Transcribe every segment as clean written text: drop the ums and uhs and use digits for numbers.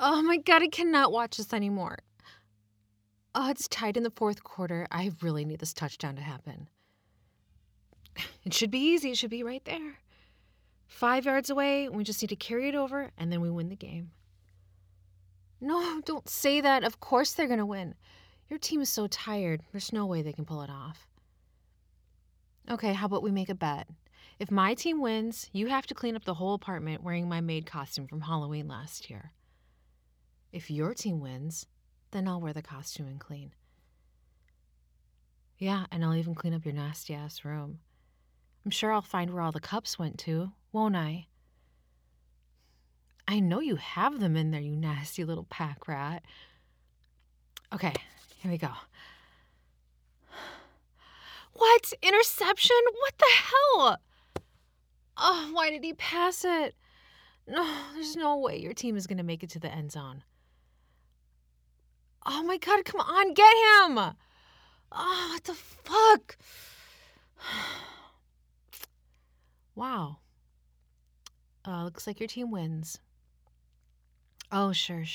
Oh my God, I cannot watch this anymore. Oh, it's tied in the fourth quarter. I really need this touchdown to happen. It should be easy. It should be right there. 5 yards away. We just need to carry it over, and then we win the game. No, don't say that. Of course they're going to win. Your team is so tired. There's no way they can pull it off. Okay, how about we make a bet? If my team wins, you have to clean up the whole apartment wearing my maid costume from Halloween last year. If your team wins, then I'll wear the costume and clean. Yeah, and I'll even clean up your nasty-ass room. I'm sure I'll find where all the cups went to, won't I? I know you have them in there, you nasty little pack rat. Okay, here we go. What? Interception? What the hell? Oh, why did he pass it? No, there's no way your team is going to make it to the end zone. Oh my God, come on, get him! Oh, what the fuck? Wow. Looks like your team wins. Oh, sure.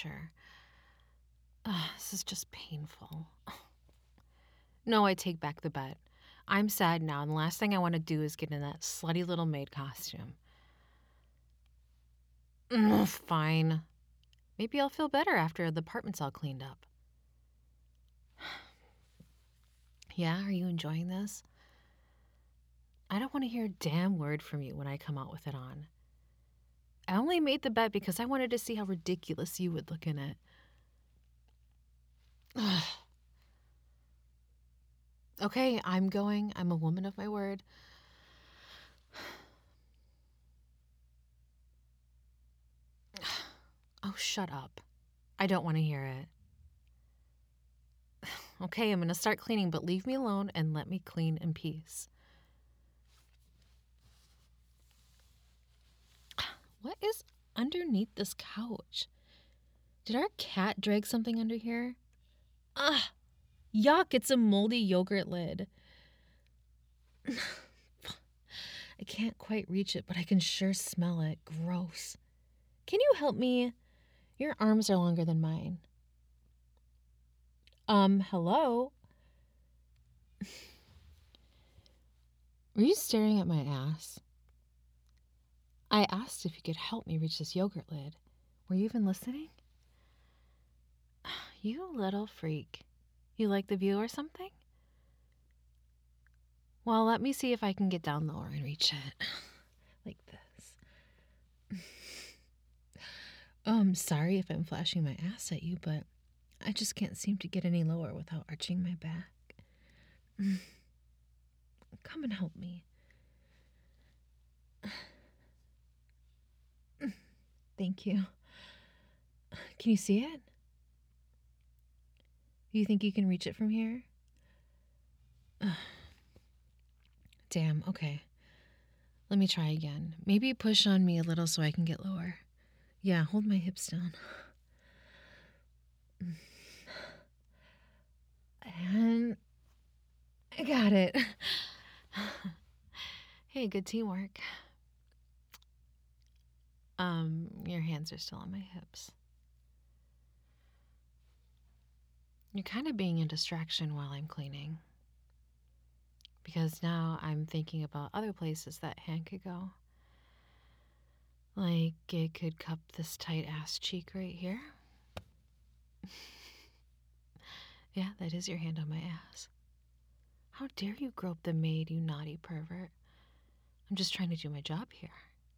This is just painful. No, I take back the bet. I'm sad now, and the last thing I want to do is get in that slutty little maid costume. Fine. Maybe I'll feel better after the apartment's all cleaned up. Yeah, are you enjoying this? I don't want to hear a damn word from you when I come out with it on. I only made the bet because I wanted to see how ridiculous you would look in it. Okay, I'm going. I'm a woman of my word. Oh, shut up. I don't want to hear it. Okay, I'm going to start cleaning, but leave me alone and let me clean in peace. What is underneath this couch? Did our cat drag something under here? Ugh, yuck, it's a moldy yogurt lid. I can't quite reach it, but I can sure smell it. Gross. Can you help me? Your arms are longer than mine. Hello? Were you staring at my ass? I asked if you could help me reach this yogurt lid. Were you even listening? You little freak. You like the view or something? Well, let me see if I can get down lower and reach it. Like this. Sorry if I'm flashing my ass at you, but I just can't seem to get any lower without arching my back. Come and help me. Thank you. Can you see it? Do you think you can reach it from here? Damn, okay. Let me try again. Maybe push on me a little so I can get lower. Yeah, hold my hips down. And I got it. Hey, good teamwork. Your hands are still on my hips. You're kind of being a distraction while I'm cleaning. Because now I'm thinking about other places that hand could go. Like, it could cup this tight ass cheek right here. Yeah, that is your hand on my ass. How dare you grope the maid, you naughty pervert? I'm just trying to do my job here.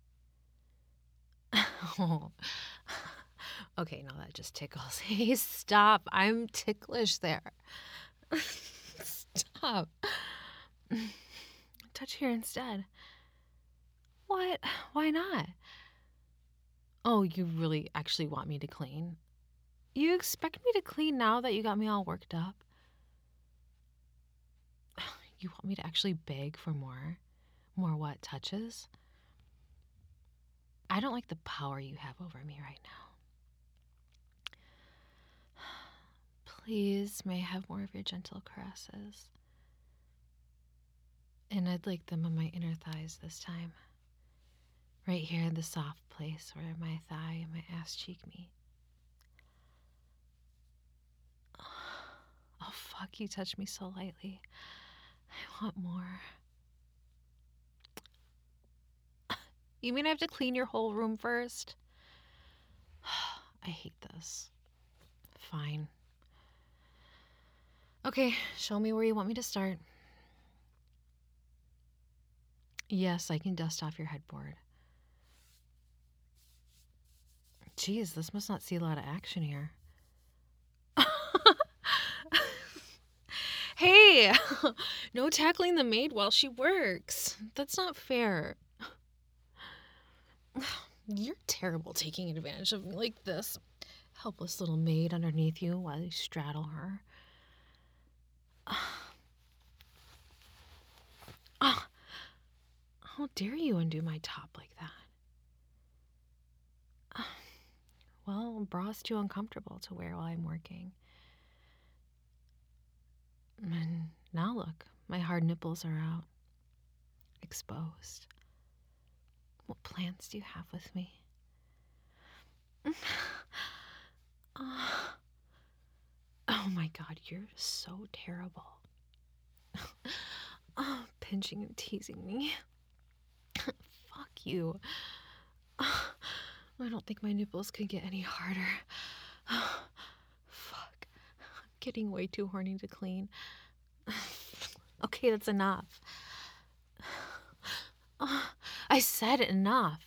Oh. Okay, no, that just tickles. Hey, stop. I'm ticklish there. Stop. Touch here instead. What? Why not? Oh, you really actually want me to clean? You expect me to clean now that you got me all worked up? You want me to actually beg for more? More what, touches? I don't like the power you have over me right now. Please, may I have more of your gentle caresses? And I'd like them on my inner thighs this time. Right here in the soft place where my thigh and my ass cheek meet. Oh, fuck, you touched me so lightly. I want more. You mean I have to clean your whole room first? I hate this. Fine. Okay, show me where you want me to start. Yes, I can dust off your headboard. Geez, this must not see a lot of action here. Hey, no tackling the maid while she works. That's not fair. You're terrible taking advantage of me like this. Helpless little maid underneath you while you straddle her. How dare you undo my top like that? Well, bra's too uncomfortable to wear while I'm working. And now look, my hard nipples are out. Exposed. What plans do you have with me? Oh my God, you're so terrible. Oh, pinching and teasing me. Fuck you. I don't think my nipples could get any harder. Fuck. I'm getting way too horny to clean. Okay, that's enough. I said enough.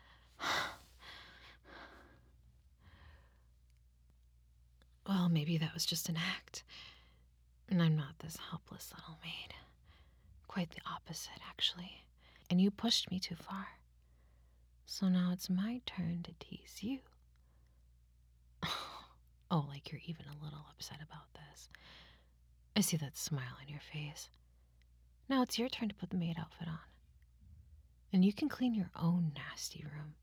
Well, maybe that was just an act. And I'm not this helpless little maid. Quite the opposite, actually. And you pushed me too far. So now it's my turn to tease you. Oh, like you're even a little upset about this. I see that smile on your face. Now it's your turn to put the maid outfit on. And you can clean your own nasty room.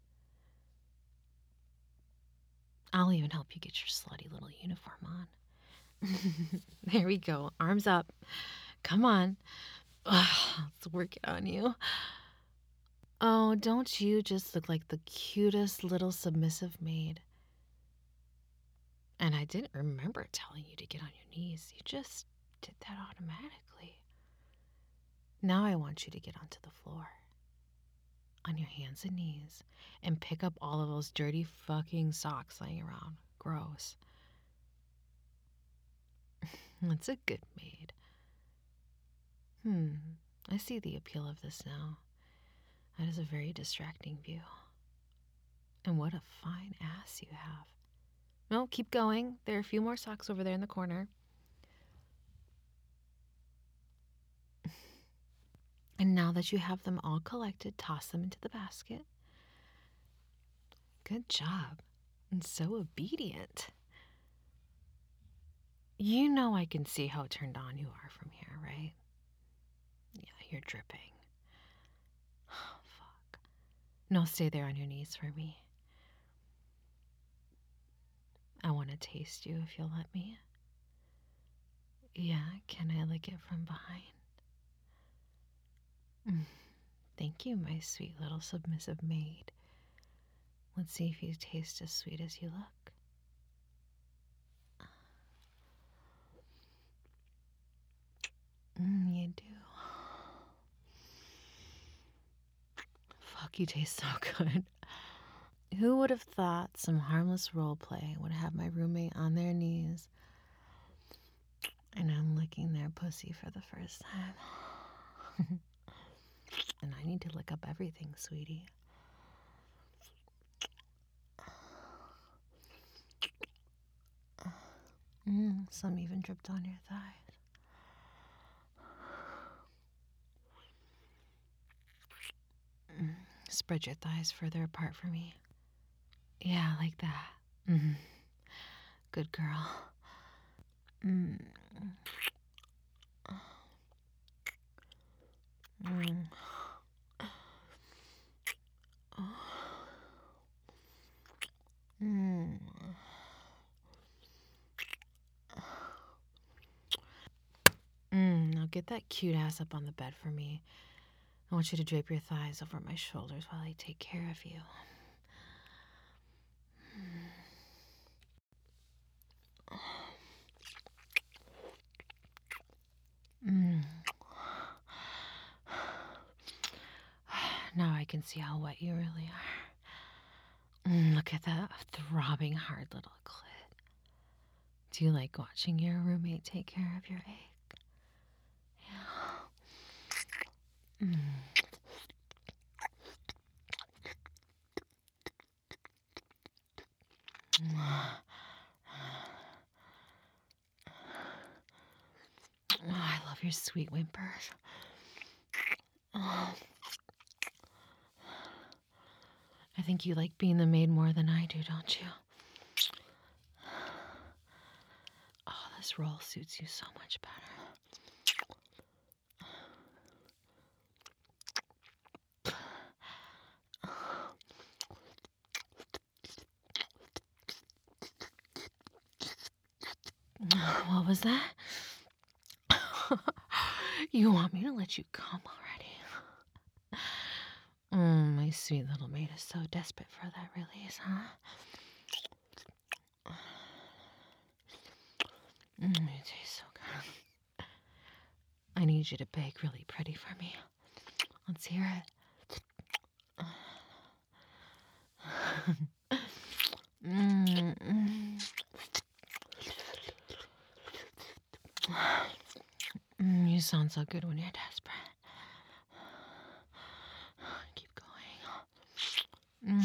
I'll even help you get your slutty little uniform on. There we go. Arms up. Come on. Let's work it on you. Oh, don't you just look like the cutest little submissive maid? And I didn't remember telling you to get on your knees. You just did that automatically. Now I want you to get onto the floor. On your hands and knees. And pick up all of those dirty fucking socks laying around. Gross. That's a good maid. I see the appeal of this now. That is a very distracting view. And what a fine ass you have. No, keep going. There are a few more socks over there in the corner. And now that you have them all collected, toss them into the basket. Good job. And so obedient. You know I can see how turned on you are from here, right? Yeah, you're dripping. Oh, fuck. No, stay there on your knees for me. I want to taste you if you'll let me. Yeah, can I lick it from behind? Thank you, my sweet little submissive maid. Let's see if you taste as sweet as you look. You do. Fuck, you taste so good. Who would have thought some harmless role play would have my roommate on their knees and I'm licking their pussy for the first time? And I need to lick up everything, sweetie. Some even dripped on your thighs. Spread your thighs further apart for me. Yeah, like that. Good girl. Now get that cute ass up on the bed for me. I want you to drape your thighs over my shoulders while I take care of you. can see how wet you really are. Look at that throbbing hard little clit. Do you like watching your roommate take care of your egg? Yeah. Oh, I love your sweet whimpers. Oh. I think you like being the maid more than I do, don't you? Oh, this role suits you so much better. What was that? You want me to let you come already? My sweet little maid is so desperate for that release, huh? It tastes so good. I need you to bake really pretty for me. Let's hear it. You sound so good when you're desperate. Keep going.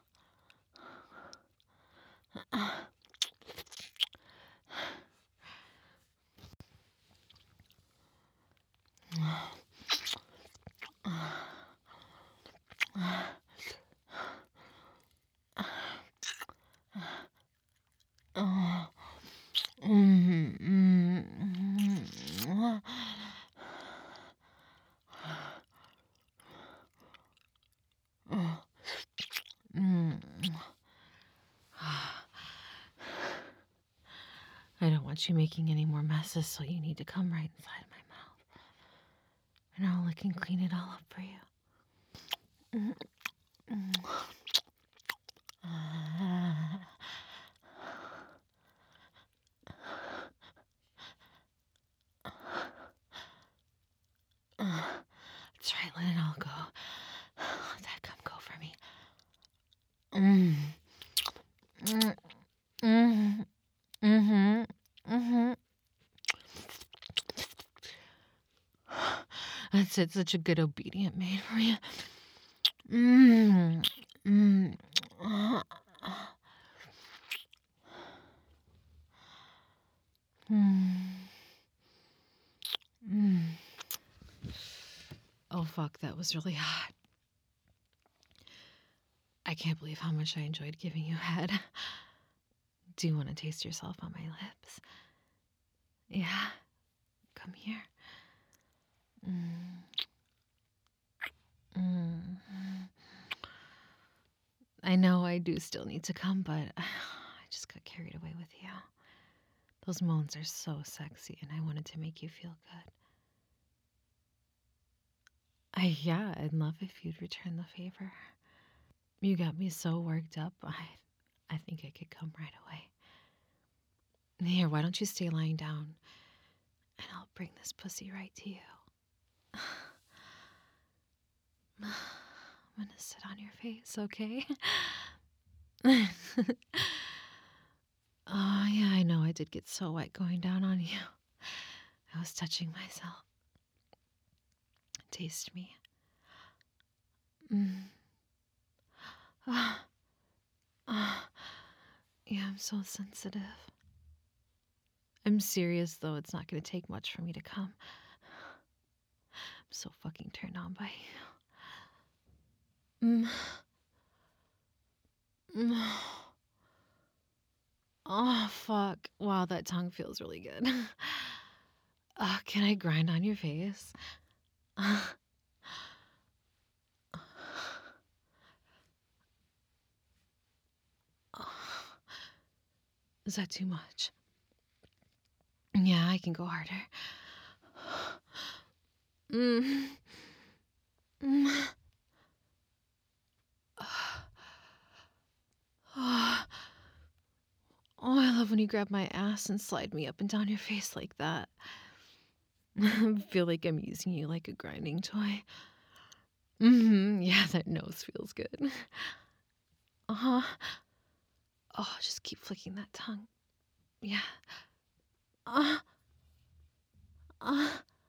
I don't want you making any more messes, so you need to come right inside my mouth. And I'll lick and clean it all up for you. That's right, let it all go. Let that cum go for me. That's it, such a good obedient maid for you. Oh, fuck, that was really hot. I can't believe how much I enjoyed giving you head. Do you want to taste yourself on my lips? Yeah? Come here. I know I do still need to come, but I just got carried away with you. Those moans are so sexy, and I wanted to make you feel good. Yeah, I'd love if you'd return the favor. You got me so worked up, I think I could come right away. Here, why don't you stay lying down, and I'll bring this pussy right to you. I'm gonna sit on your face, okay? Oh, yeah, I know I did get so wet going down on you. I was touching myself. Taste me. Yeah, I'm so sensitive. I'm serious, though. It's not going to take much for me to come. I'm so fucking turned on by you. Oh, fuck. Wow, that tongue feels really good. Can I grind on your face? Is that too much? Yeah, I can go harder. Oh, I love when you grab my ass and slide me up and down your face like that. I feel like I'm using you like a grinding toy. Yeah, that nose feels good. Uh-huh. Oh, just keep flicking that tongue. Yeah. Uh, uh,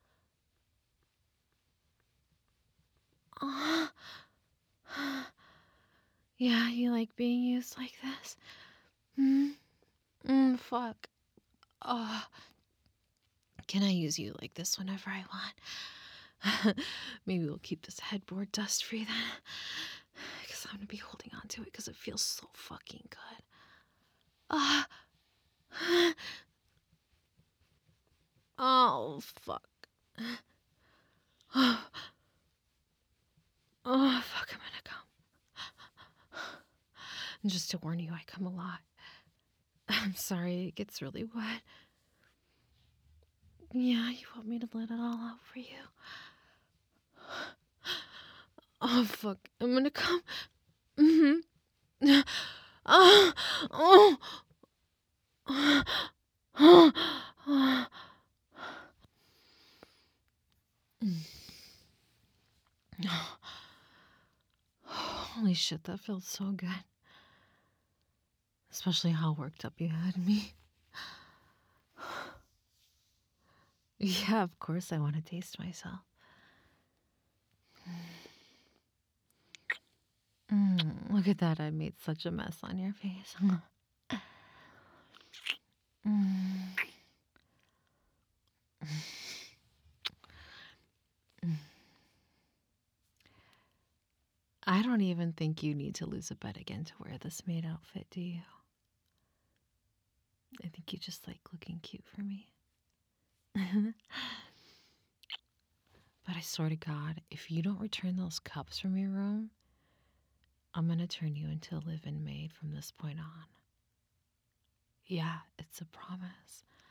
uh. Yeah, you like being used like this? Hmm? Fuck. Oh, can I use you like this whenever I want? Maybe we'll keep this headboard dust free then. Because I'm going to be holding on to it because it feels so fucking good. Ah. Oh, fuck. Oh, fuck, I'm gonna come. And just to warn you, I come a lot. I'm sorry, it gets really wet. Yeah, you want me to let it all out for you? Oh, fuck, I'm gonna come. Mm-hmm. Oh, oh, oh. Holy shit, that feels so good. Especially how worked up you had me. Yeah, of course I want to taste myself. Look at that, I made such a mess on your face. Mm. I don't even think you need to lose a bet again to wear this maid outfit, do you? I think you just like looking cute for me. But I swear to God, if you don't return those cups from your room, I'm gonna turn you into a live-in maid from this point on. Yeah, it's a promise.